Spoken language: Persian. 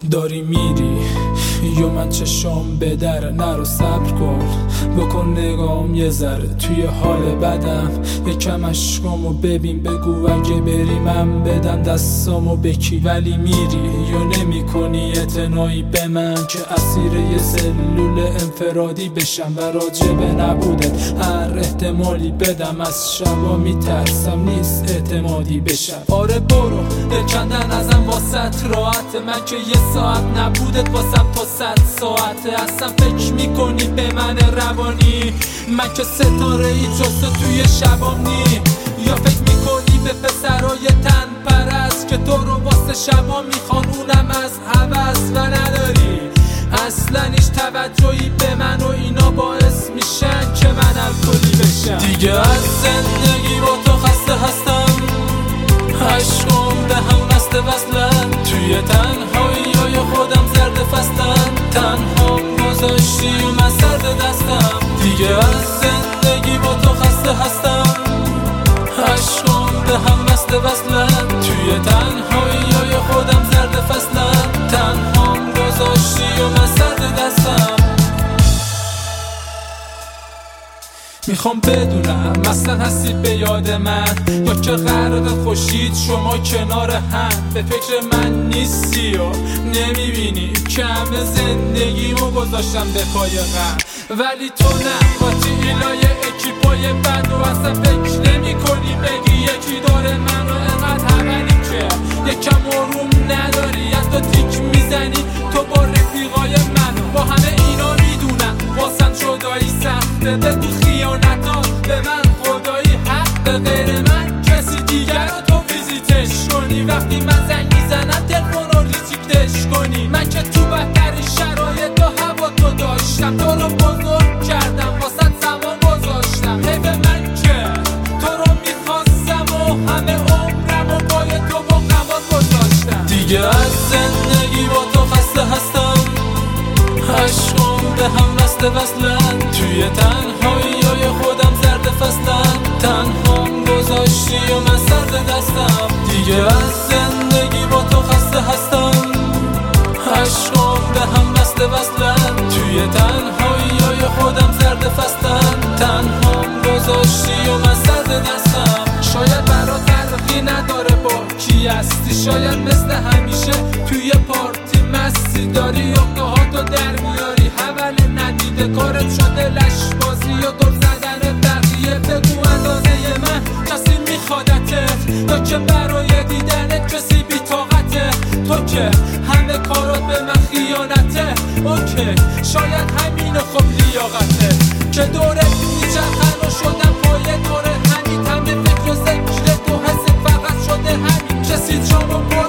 داری میری یا من چشام به در نرو صبر کن بکن نگام یه ذره توی حال بدم یکم عشقامو ببین بگو اگه بری من بدم دستامو بکی ولی میری یا نمی کنی اعتنایی به من که اسیر یه سلول انفرادی بشم و راجب نبودت هر احتمالی بدم از شبا میترسم نیست اعتمادی بشم آره برو دل کندن ازم واسط راحت من که یه ساعت نبودت واسم تا 100 ساعته اصلا فکر میکنی به من روانی من که ستاره ای جز توی شبام نی یا فکر میکنی به پسرای تن پرست که تو رو واسه شبا میخوان اونم از هوس و نداری اصلا هیچ توجهی به من و اینا باعث میشن که من الکلی بشم دیگه از زندگی با تو خسته هستم عشقم به هم مست وصلن توی تنهایی خودم زرد فستم تنها گذاشتی و من سرد دستم دیگه از زندگی با تو خسته هستم عشقم به هم مست وصلن توی تنهایی خودم زرد فستم تنها گذاشتی و من سرد دستم میخوام بدونم اصلا هستی به یاد من یا که غرق خوشید شما کنار هم به فکر من نیستی و نمیبینی که همه زندگیمو گذاشتم به پای غم ولی تو نه قاطی ایلای اکیپای بد و اصلا فکر نمی کنی بگی یکی داره منو انقدر همینی که یکم آروم نداری از تو تیک میزنی تو با رفیقای منو با همه اینا میدونم واسم جدایی سخته بگو خیانتا به من خدایی حق غیر من کسی دیگر رو تو ویزیتش کنی وقتی من زنگ میزنم تلفن رو ریجیکتش کنی من که تو بهترین شرایط و هوا تو داشتم تو رو بزرگ کردم واسه زمان گذاشتم حیف من که تو رو میخواستم و همه عمرم و پای تو با غمات گذاشتم دیگه از زندگی با تو خسته هستم عشقم به هم مست وصلن توی تنهایی خودم زرد فستم تنها گذاشتی و من سرد دستم دیگه از زندگی با تو خسته هستم عشقم به هم مست وصلن توی تنهایی خودم زرد فستم تنها گذاشتی و من سرد دستم شاید برات فرقی نداره با کی هستی شاید مثل همیشه توی پارتی مستی داری اقدهاتو در میاری حول ندیده کارت شده لشبازی و دور زدن بقیه بگو اندازه من کسی میخوادتت یا که برای دیدنت کسی بی‌طاقته تو که همه کارات به من خیانته اوکی شاید همین خب لیاقته که دورت میچرخن و شدم پای دوره همین همه فکر و ذکر تو حس فقط شده همین کسی جامو